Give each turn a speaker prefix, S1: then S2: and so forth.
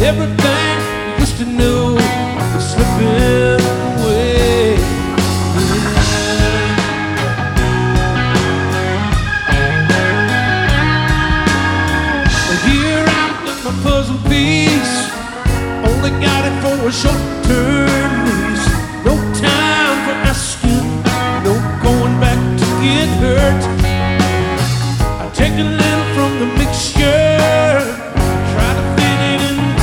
S1: Everything you used to know is slipping away. Here I'm in my puzzle piece. Only got it for a short term.